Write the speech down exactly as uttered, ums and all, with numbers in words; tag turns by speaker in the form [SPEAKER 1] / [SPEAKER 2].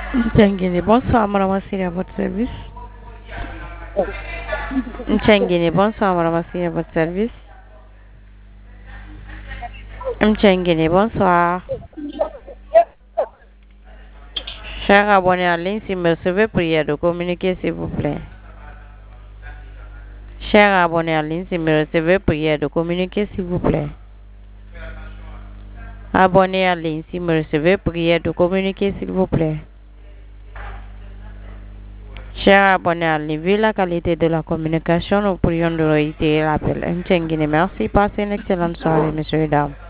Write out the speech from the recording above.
[SPEAKER 1] Mtengini, bonsoir, madame Assine, à votre service. Mtengini, bonsoir, madame Assine, à votre service. Mtengini, bonsoir. Cher abonné en ligne, si me recevez, prière de communiquer, s'il vous plaît. Cher abonné en ligne, si me recevez, prière de communiquer, s'il vous plaît. Abonné en ligne, si me recevez, prière de communiquer, s'il vous plaît. Cher abonné en ligne, vu la qualité de la communication, nous prions de réitérer l'appel. Mtengini, merci. Passez une excellente soirée, messieurs et dames.